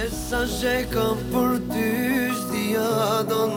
Sa që kam për ty shtia don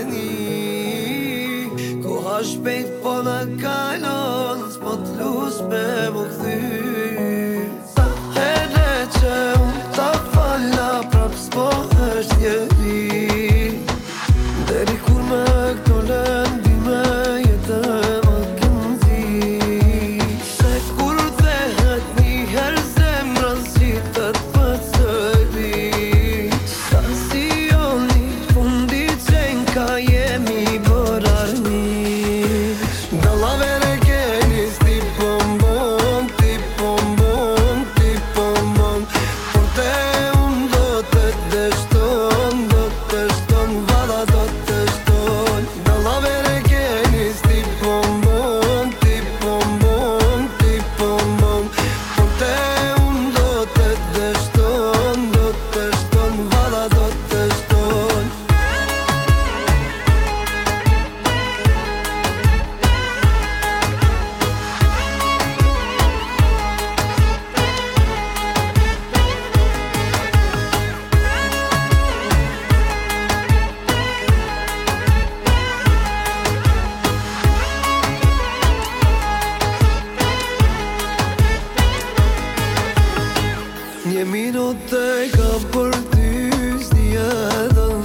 meni Koha shpejt po në kalon S'po t'lus me më kthy Sa herë që unë ta falla prap s'po është njeri Deri kur me këto lëndime jetë më këndzi Se kur thehet njëherë zemra si të t'pësëri Sa si joni fundit qenë ka jemi bër armiq Dallavere keni sti pombon, ti pombon, ti pombon Por te unë do të deshton, valla do të shton Dallavere keni sti pombon, ti pombon, ti pombon Por te unë do të deshton, valla do të shton Një minutë e ka për ty s'di edhe